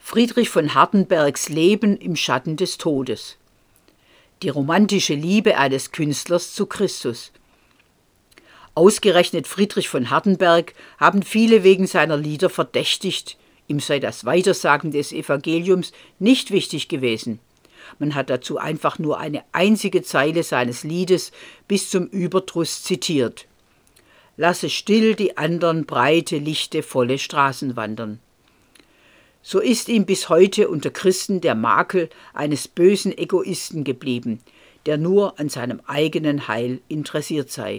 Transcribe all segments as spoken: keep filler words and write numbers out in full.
Friedrich von Hardenbergs Leben im Schatten des Todes. Die romantische Liebe eines Künstlers zu Christus. Ausgerechnet Friedrich von Hardenberg haben viele wegen seiner Lieder verdächtigt, ihm sei das Weitersagen des Evangeliums nicht wichtig gewesen. Man hat dazu einfach nur eine einzige Zeile seines Liedes bis zum Überdruss zitiert. Lasse still die andern breite, lichte, volle Straßen wandern. So ist ihm bis heute unter Christen der Makel eines bösen Egoisten geblieben, der nur an seinem eigenen Heil interessiert sei.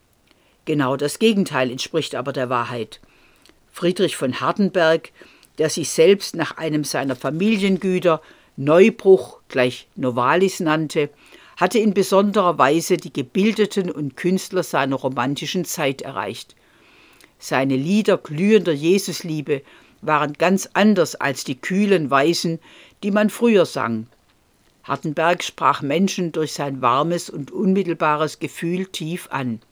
Genau das Gegenteil entspricht aber der Wahrheit. Friedrich von Hardenberg, der sich selbst nach einem seiner Familiengüter Neubruch gleich Novalis nannte, hatte in besonderer Weise die Gebildeten und Künstler seiner romantischen Zeit erreicht. Seine Lieder glühender Jesusliebe waren ganz anders als die kühlen Weisen, die man früher sang. Hardenberg sprach Menschen durch sein warmes und unmittelbares Gefühl tief an.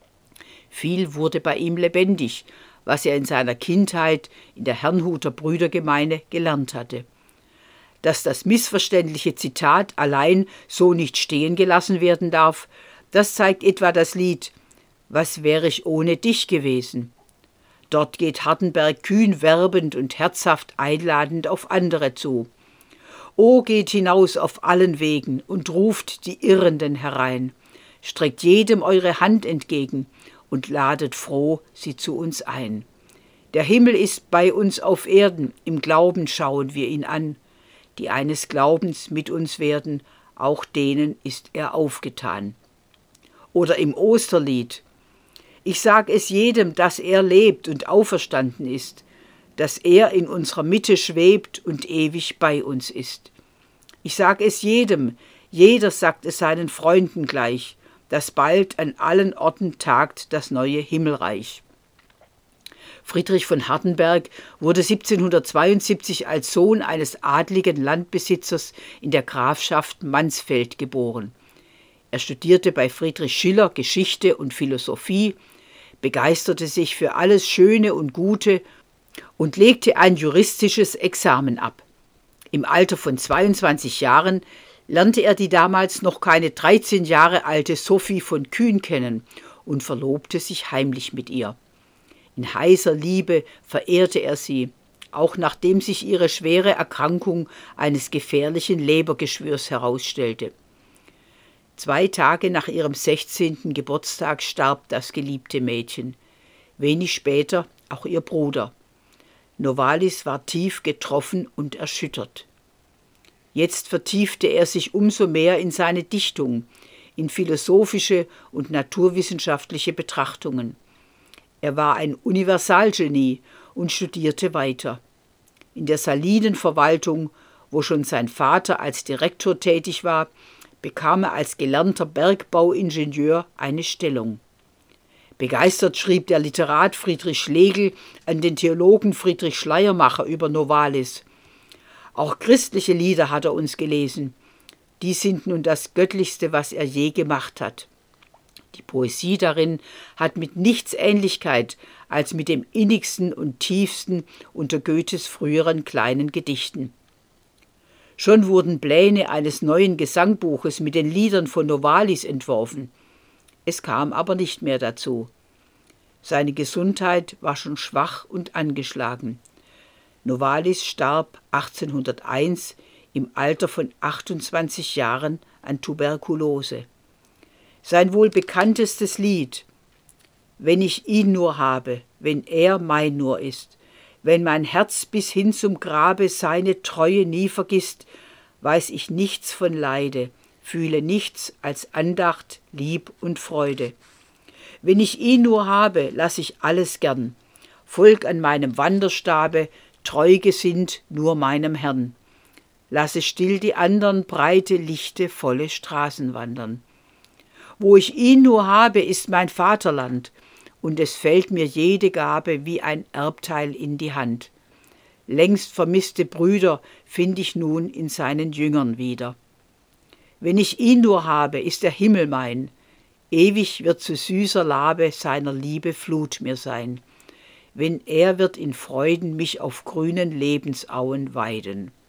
Viel wurde bei ihm lebendig, was er in seiner Kindheit in der Herrnhuter Brüdergemeine gelernt hatte. Dass das missverständliche Zitat allein so nicht stehen gelassen werden darf, das zeigt etwa das Lied »Was wär ich ohne dich gewesen?« Dort geht Hardenberg kühn werbend und herzhaft einladend auf andere zu. O geht hinaus auf allen Wegen und ruft die Irrenden herein, streckt jedem eure Hand entgegen und ladet froh sie zu uns ein. Der Himmel ist bei uns auf Erden, im Glauben schauen wir ihn an. Die eines Glaubens mit uns werden, auch denen ist er aufgetan. Oder im Osterlied: Ich sag es jedem, dass er lebt und auferstanden ist, dass er in unserer Mitte schwebt und ewig bei uns ist. Ich sag es jedem, jeder sagt es seinen Freunden gleich, dass bald an allen Orten tagt das neue Himmelreich. Friedrich von Hardenberg wurde siebzehnhundertzweiundsiebzig als Sohn eines adligen Landbesitzers in der Grafschaft Mansfeld geboren. Er studierte bei Friedrich Schiller Geschichte und Philosophie, begeisterte sich für alles Schöne und Gute und legte ein juristisches Examen ab. Im Alter von zweiundzwanzig Jahren lernte er die damals noch keine dreizehn Jahre alte Sophie von Kühn kennen und verlobte sich heimlich mit ihr. In heißer Liebe verehrte er sie, auch nachdem sich ihre schwere Erkrankung eines gefährlichen Lebergeschwürs herausstellte. Zwei Tage nach ihrem sechzehnten Geburtstag starb das geliebte Mädchen. Wenig später auch ihr Bruder. Novalis war tief getroffen und erschüttert. Jetzt vertiefte er sich umso mehr in seine Dichtung, in philosophische und naturwissenschaftliche Betrachtungen. Er war ein Universalgenie und studierte weiter. In der Salinenverwaltung, wo schon sein Vater als Direktor tätig war, bekam er als gelernter Bergbauingenieur eine Stellung. Begeistert schrieb der Literat Friedrich Schlegel an den Theologen Friedrich Schleiermacher über Novalis. Auch christliche Lieder hat er uns gelesen. Die sind nun das Göttlichste, was er je gemacht hat. Die Poesie darin hat mit nichts Ähnlichkeit als mit dem innigsten und tiefsten unter Goethes früheren kleinen Gedichten. Schon wurden Pläne eines neuen Gesangbuches mit den Liedern von Novalis entworfen. Es kam aber nicht mehr dazu. Seine Gesundheit war schon schwach und angeschlagen. Novalis starb achtzehnhunderteins im Alter von achtundzwanzig Jahren an Tuberkulose. Sein wohl bekanntestes Lied: Wenn ich ihn nur habe, wenn er mein nur ist, wenn mein Herz bis hin zum Grabe seine Treue nie vergisst, weiß ich nichts von Leide, fühle nichts als Andacht, Lieb und Freude. Wenn ich ihn nur habe, lass ich alles gern, folg an meinem Wanderstabe, treu gesinnt nur meinem Herrn. Lasse still die andern breite, lichte, volle Straßen wandern. Wo ich ihn nur habe, ist mein Vaterland, und es fällt mir jede Gabe wie ein Erbteil in die Hand. Längst vermisste Brüder find ich nun in seinen Jüngern wieder. Wenn ich ihn nur habe, ist der Himmel mein, ewig wird zu süßer Labe seiner Liebe Flut mir sein. wenn er wird in Freuden mich auf grünen Lebensauen weiden.